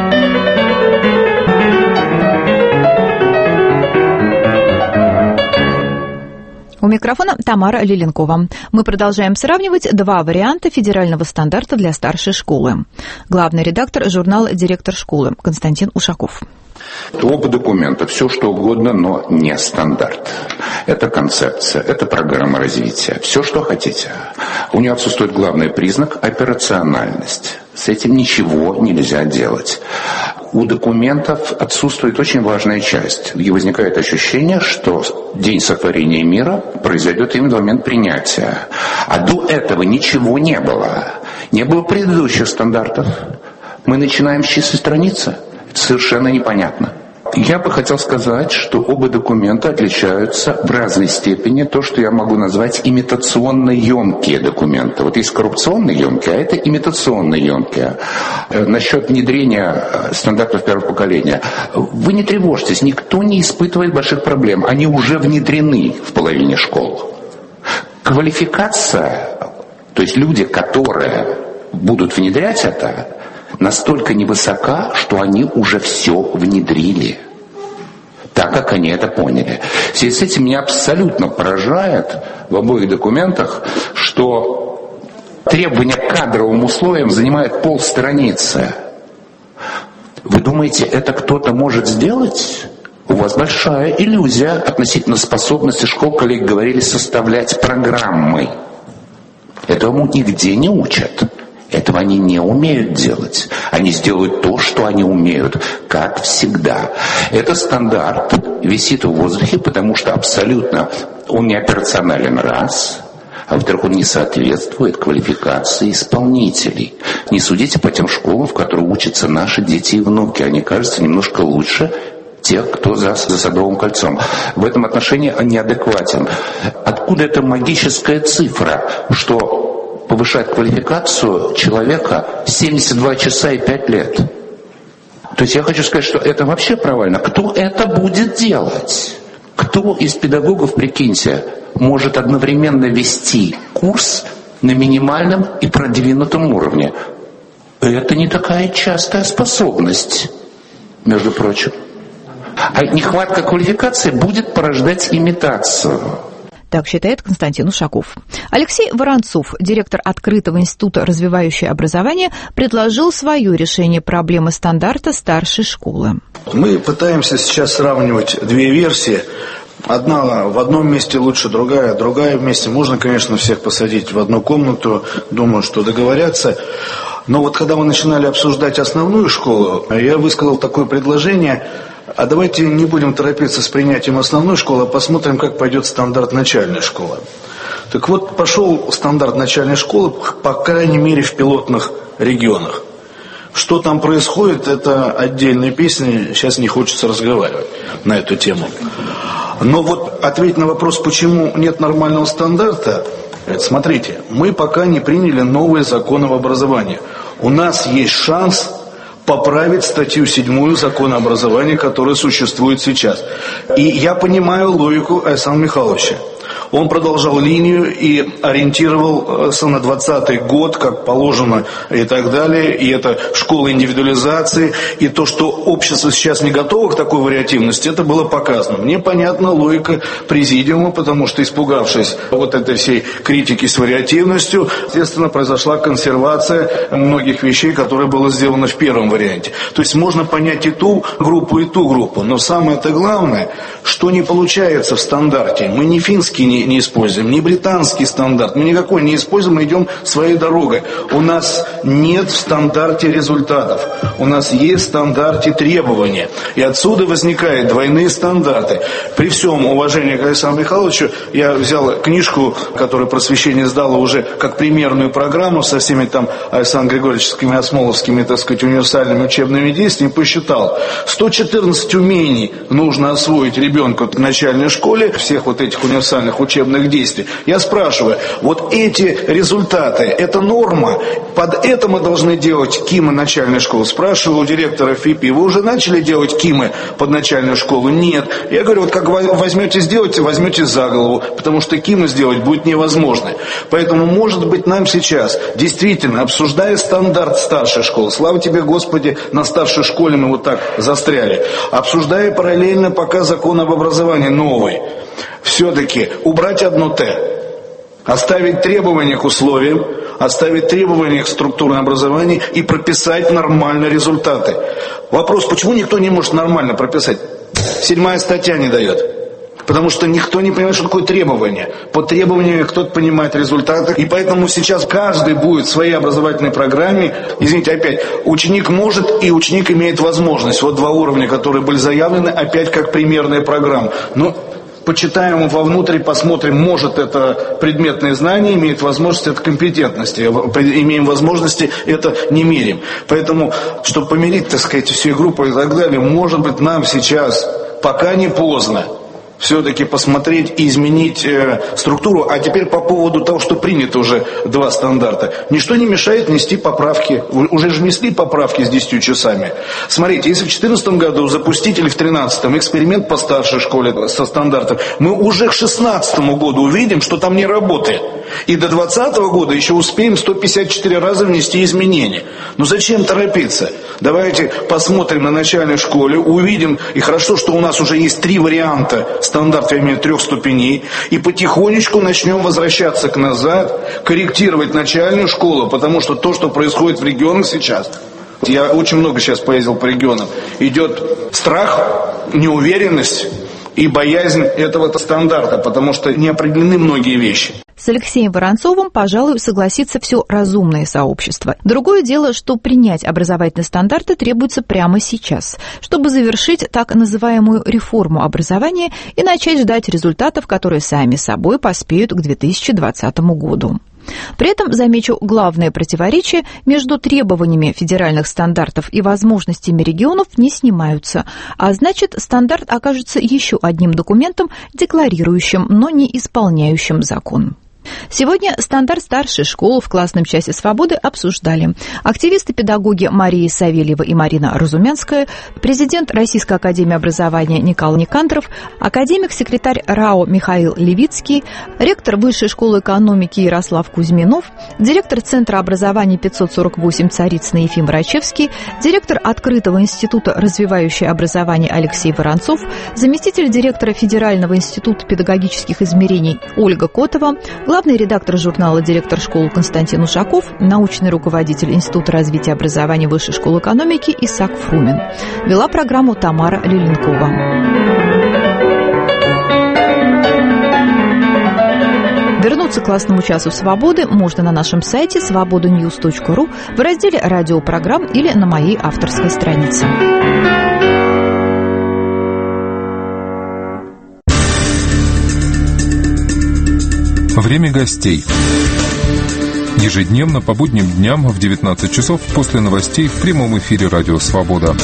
У микрофона Тамара Лиленкова. Мы продолжаем сравнивать два варианта федерального стандарта для старшей школы. Главный редактор журнала «Директор школы» Константин Ушаков. Оба документа, все что угодно, но не стандарт. Это концепция, это программа развития, все что хотите. У нее отсутствует главный признак – операциональность. С этим ничего нельзя делать. У документов отсутствует очень важная часть. И возникает ощущение, что день сотворения мира произойдет именно в момент принятия. А до этого ничего не было. Не было предыдущих стандартов. Мы начинаем с чистой страницы. Это совершенно непонятно. Я бы хотел сказать, что оба документа отличаются в разной степени. То, что я могу назвать имитационно емкие документы. Вот есть коррупционно емкие, а это имитационно емкие. Насчет внедрения стандартов первого поколения. Вы не тревожьтесь, никто не испытывает больших проблем. Они уже внедрены в половине школ. Квалификация, то есть люди, которые будут внедрять это, настолько невысока, что они уже все внедрили, так как они это поняли. В связи с этим меня абсолютно поражает в обоих документах, что требования к кадровым условиям занимают полстраницы. Вы думаете, это кто-то может сделать? У вас большая иллюзия относительно способности школ, коллеги говорили, составлять программы. Этому нигде не учат. Этого они не умеют делать. Они сделают то, что они умеют, как всегда. Это стандарт висит в воздухе, потому что абсолютно он не операционален, раз, а во-вторых, он не соответствует квалификации исполнителей. Не судите по тем школам, в которых учатся наши дети и внуки. Они кажутся немножко лучше тех, кто за, за Садовым кольцом. В этом отношении он неадекватен. Откуда эта магическая цифра, что повышать квалификацию человека семьдесят два часа и пять лет? То есть я хочу сказать, что это вообще провально. Кто это будет делать? Кто из педагогов, прикиньте, может одновременно вести курс на минимальном и продвинутом уровне? Это не такая частая способность, между прочим. А нехватка квалификации будет порождать имитацию. Так считает Константин Ушаков. Алексей Воронцов, директор Открытого института «Развивающее образование», предложил свое решение проблемы стандарта старшей школы. Мы пытаемся сейчас сравнивать две версии. Одна в одном месте лучше, другая, другая вместе. Можно, конечно, всех посадить в одну комнату. Думаю, что договорятся. Но вот когда мы начинали обсуждать основную школу, я высказал такое предложение: а давайте не будем торопиться с принятием основной школы, а посмотрим, как пойдет стандарт начальной школы. Так вот, пошел стандарт начальной школы, по крайней мере, в пилотных регионах. Что там происходит, это отдельная песня, сейчас не хочется разговаривать на эту тему. Но вот ответить на вопрос, почему нет нормального стандарта, смотрите, мы пока не приняли новые законы об образовании. У нас есть шанс поправить статью седьмую закона образования, которая существует сейчас. И я понимаю логику Александра Михайловича. Он продолжал линию и ориентировался на двадцатый год, как положено, и так далее. И это школа индивидуализации. И то, что общество сейчас не готово к такой вариативности, это было показано. Мне понятна логика президиума, потому что, испугавшись вот этой всей критики с вариативностью, естественно, произошла консервация многих вещей, которые было сделано в первом варианте. То есть можно понять и ту группу, и ту группу. Но самое-то главное, что не получается в стандарте. Мы не финский не, не используем, не британский стандарт, мы никакой не используем, мы идем своей дорогой. У нас нет в стандарте результатов, у нас есть в стандарте требования. И отсюда возникают двойные стандарты. При всем уважении к Александру Михайловичу, я взял книжку, которую просвещение сдало уже как примерную программу со всеми там Александром Григорьевичскими, Осмоловскими, так сказать, универсальными учебными действиями, посчитал. сто четырнадцать умений нужно освоить ребенку в начальной школе, всех вот этих универсальных учебных действий. Я спрашиваю, вот эти результаты, это норма? Под это мы должны делать КИМы начальной школы? Спрашиваю у директора ФИПИ, вы уже начали делать КИМы под начальную школу? Нет. Я говорю, вот как возьмете сделать, возьмете за голову, потому что КИМы сделать будет невозможно. Поэтому, может быть, нам сейчас, действительно, обсуждая стандарт старшей школы, слава тебе, Господи, на старшей школе мы вот так застряли, обсуждая параллельно пока закон об образовании новый, все-таки убрать одно «Т», оставить требования к условиям, оставить требования к структурному образованию и прописать нормально результаты. Вопрос, почему никто не может нормально прописать? Седьмая статья не дает. Потому что никто не понимает, что такое требование. По требованию кто-то понимает результаты. И поэтому сейчас каждый будет в своей образовательной программе. Извините, опять, ученик может и ученик имеет возможность. Вот два уровня, которые были заявлены, опять как примерная программа. Но почитаем вовнутрь, посмотрим, может это предметные знания, имеет возможность это компетентности, имеем возможности, это не меряем. Поэтому, чтобы помирить, так сказать, все группы и так далее, может быть, нам сейчас, пока не поздно, все-таки посмотреть и изменить э, структуру. А теперь по поводу того, что принято уже два стандарта. Ничто не мешает внести поправки. Вы уже же внесли поправки с десятью часами. Смотрите, если в две тысячи четырнадцатом году запустить или в две тысячи тринадцатом эксперимент по старшей школе со стандартом, мы уже к две тысячи шестнадцатому году увидим, что там не работает. И до две тысячи двадцатого года еще успеем сто пятьдесят четыре раза внести изменения. Ну зачем торопиться? Давайте посмотрим на начальной школе, увидим, и хорошо, что у нас уже есть три варианта стандарта, я имею в виду трех ступеней, и потихонечку начнем возвращаться к назад, корректировать начальную школу, потому что то, что происходит в регионах сейчас, я очень много сейчас поездил по регионам, идет страх, неуверенность и боязнь этого стандарта, потому что не определены многие вещи. С Алексеем Воронцовым, пожалуй, согласится все разумное сообщество. Другое дело, что принять образовательные стандарты требуется прямо сейчас, чтобы завершить так называемую реформу образования и начать ждать результатов, которые сами собой поспеют к две тысячи двадцатому году. При этом, замечу, главное противоречие между требованиями федеральных стандартов и возможностями регионов не снимаются, а значит, стандарт окажется еще одним документом, декларирующим, но не исполняющим закон. Сегодня стандарт старшей школы в классном часе «Свободы» обсуждали активисты-педагоги Мария Савельева и Марина Разумянская, президент Российской академии образования Николай Никандров, академик-секретарь РАО Михаил Левицкий, ректор Высшей школы экономики Ярослав Кузьминов, директор Центра образования пятьсот сорок восемь Царицына Ефим Рачевский, директор Открытого института «Развивающее образование» Алексей Воронцов, заместитель директора Федерального института педагогических измерений Ольга Котова, главный редактор журнала «Директор школы» Константин Ушаков, научный руководитель Института развития образования Высшей школы экономики Исаак Фрумин. Вела программу Тамара Лиленкова. Вернуться к классному часу «Свободы» можно на нашем сайте свобода ньюс точка ру в разделе «Радиопрограмм» или на моей авторской странице. Время гостей. Ежедневно по будним дням в девятнадцать часов после новостей в прямом эфире «Радио Свобода».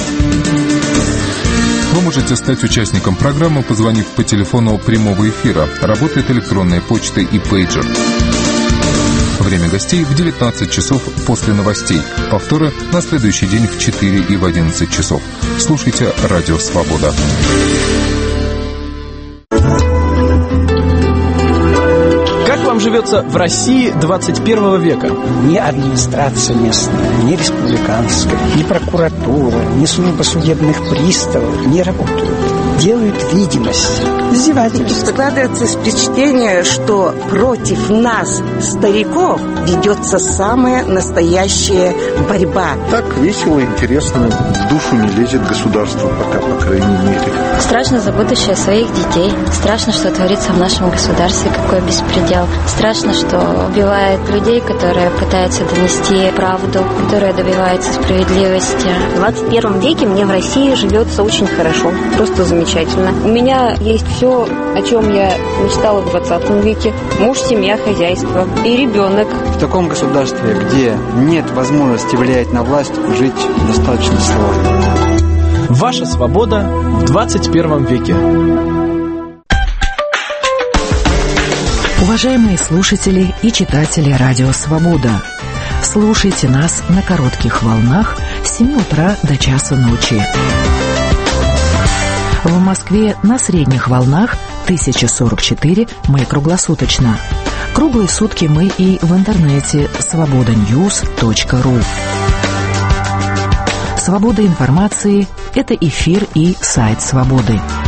Вы можете стать участником программы, позвонив по телефону прямого эфира. Работает электронная почта и пейджер. Время гостей в девятнадцать часов после новостей. Повторы на следующий день в четыре и в одиннадцать часов. Слушайте «Радио Свобода». Вам живется в России двадцать первого века? Ни администрация местная, ни республиканская, ни прокуратура, ни служба судебных приставов не работают. Делают видимость, издевательство. Складывается впечатление, что против нас, стариков, ведется самая настоящая борьба. Так весело, интересно, в душу не лезет государство пока, по крайней мере. Страшно за будущее своих детей. Страшно, что творится в нашем государстве, какой беспредел. Страшно, что убивают людей, которые пытаются донести правду, которые добиваются справедливости. В двадцать первом веке мне в России живется очень хорошо, просто замечательно. У меня есть все, о чем я мечтала в двадцатом веке. Муж, семья, хозяйство и ребенок. В таком государстве, где нет возможности влиять на власть, жить достаточно сложно. Ваша свобода в двадцать первом веке. Уважаемые слушатели и читатели «Радио Свобода», слушайте нас на коротких волнах с семи утра до часа ночи. В Москве на средних волнах тысяча сорок четыре мы круглосуточно. Круглые сутки мы и в интернете свобода ньюс точка ру. Свобода информации – это эфир и сайт «Свободы».